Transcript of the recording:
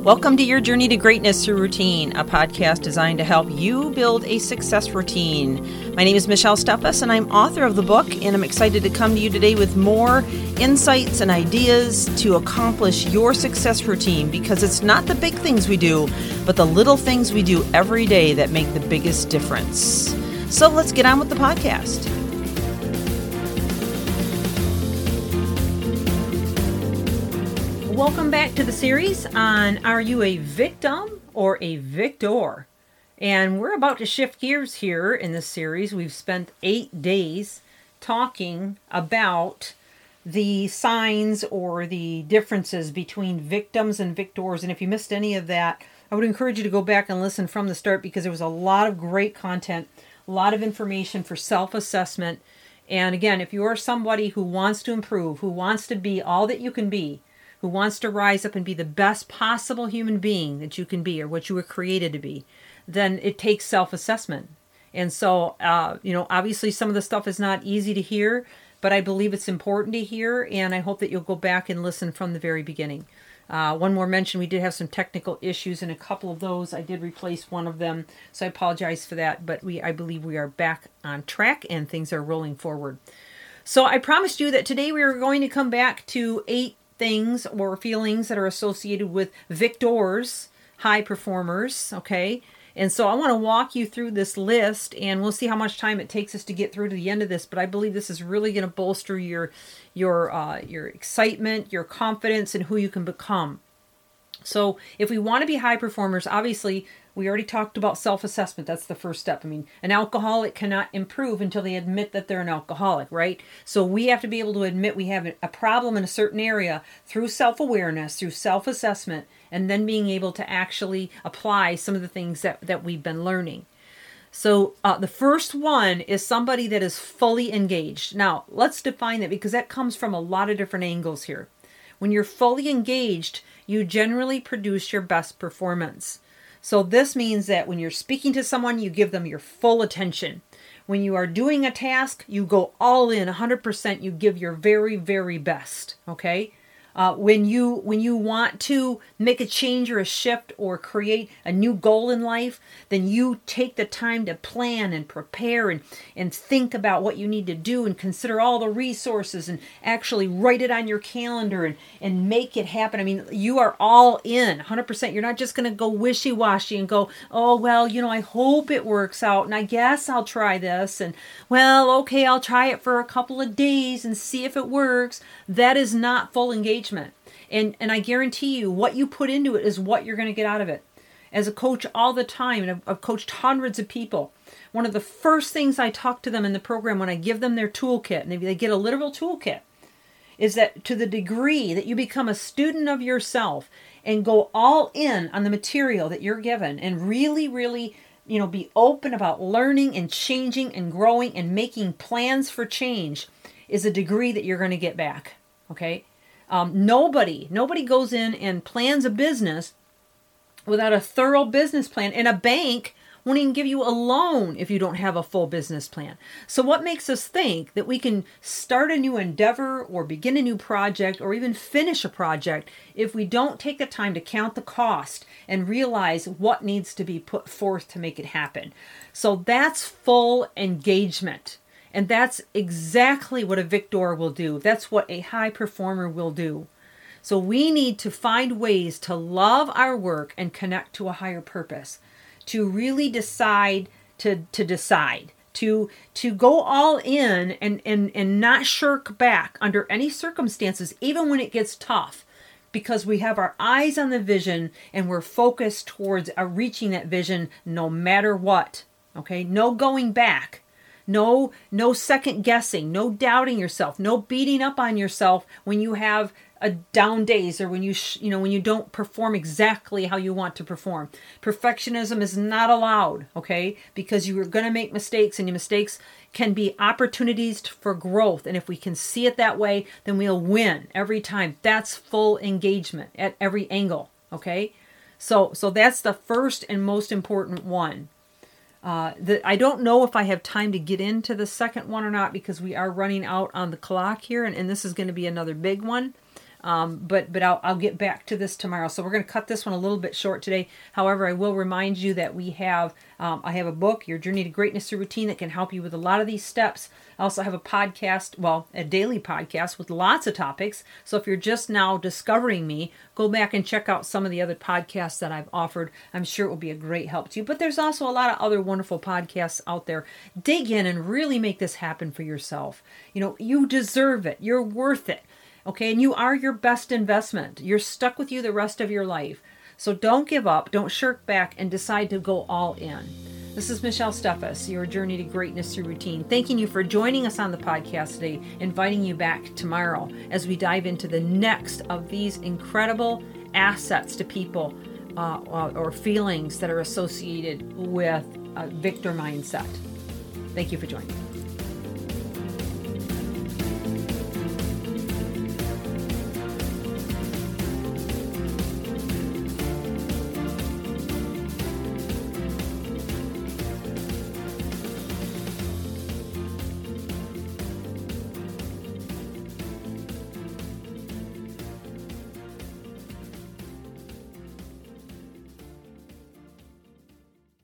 Welcome to Your Journey to Greatness Through Routine, a podcast designed to help you build a success routine. My name is Michelle Steffes, and I'm author of the book, and I'm excited to come to you today with more insights and ideas to accomplish your success routine, because it's not the big things we do, but the little things we do every day that make the biggest difference. So let's get on with the podcast. Welcome back to the series on Are You a Victim or a Victor? And we're about to shift gears here in this series. We've spent 8 days talking about the signs or the differences between victims and victors. And if you missed any of that, I would encourage you to go back and listen from the start, because there was a lot of great content, a lot of information for self-assessment. And again, if you are somebody who wants to improve, who wants to be all that you can be, who wants to rise up and be the best possible human being that you can be, or what you were created to be, then it takes self-assessment. And so, obviously some of the stuff is not easy to hear, but I believe it's important to hear, and I hope that you'll go back and listen from the very beginning. One more mention, we did have some technical issues, and a couple of those I did replace one of them, so I apologize for that, but I believe we are back on track and things are rolling forward. So I promised you that today we were going to come back to 8 things or feelings that are associated with victors, high performers, okay? And so I want to walk you through this list, and we'll see how much time it takes us to get through to the end of this, but I believe this is really going to bolster your excitement, your confidence in who you can become. So if we want to be high performers, obviously, we already talked about self-assessment. That's the first step. I mean, an alcoholic cannot improve until they admit that they're an alcoholic, right? So we have to be able to admit we have a problem in a certain area through self-awareness, through self-assessment, and then being able to actually apply some of the things that we've been learning. So the first one is somebody that is fully engaged. Now, let's define that, because that comes from a lot of different angles here. When you're fully engaged, you generally produce your best performance. So this means that when you're speaking to someone, you give them your full attention. When you are doing a task, you go all in, 100%, you give your very, very best, okay? When you want to make a change or a shift or create a new goal in life, then you take the time to plan and prepare and think about what you need to do and consider all the resources and actually write it on your calendar and make it happen. I mean, you are all in, 100%. You're not just going to go wishy-washy and go, oh, well, I hope it works out, and I guess I'll try this, and, well, okay, I'll try it for a couple of days and see if it works. That is not full engagement. And I guarantee you, what you put into it is what you're going to get out of it. As a coach all the time, and I've coached hundreds of people, one of the first things I talk to them in the program when I give them their toolkit, and they get a literal toolkit, is that to the degree that you become a student of yourself and go all in on the material that you're given and really, really, be open about learning and changing and growing and making plans for change, is a degree that you're going to get back, okay? Nobody goes in and plans a business without a thorough business plan, and a bank won't even give you a loan if you don't have a full business plan. So what makes us think that we can start a new endeavor or begin a new project or even finish a project if we don't take the time to count the cost and realize what needs to be put forth to make it happen? So that's full engagement. And that's exactly what a victor will do. That's what a high performer will do. So we need to find ways to love our work and connect to a higher purpose, to really decide to go all in and not shirk back under any circumstances, even when it gets tough, because we have our eyes on the vision and we're focused towards reaching that vision no matter what. Okay? No going back. No second guessing, no doubting yourself, no beating up on yourself when you have a down days or when you don't perform exactly how you want to perform. Perfectionism is not allowed, okay? Because you are going to make mistakes, and your mistakes can be opportunities for growth. And if we can see it that way, then we'll win every time. That's full engagement at every angle, okay? So that's the first and most important one. I don't know if I have time to get into the second one or not, because we are running out on the clock here, and this is going to be another big one. But I'll get back to this tomorrow. So we're going to cut this one a little bit short today. However, I will remind you that we have I have a book, Your Journey to Greatness Through Routine, that can help you with a lot of these steps. I also have a podcast, a daily podcast with lots of topics. So if you're just now discovering me, go back and check out some of the other podcasts that I've offered. I'm sure it will be a great help to you. But there's also a lot of other wonderful podcasts out there. Dig in and really make this happen for yourself. You deserve it. You're worth it. Okay, and you are your best investment. You're stuck with you the rest of your life. So don't give up, don't shirk back, and decide to go all in. This is Michelle Steffes, Your Journey to Greatness Through Routine. Thanking you for joining us on the podcast today, inviting you back tomorrow as we dive into the next of these incredible assets to people or feelings that are associated with a victor mindset. Thank you for joining me.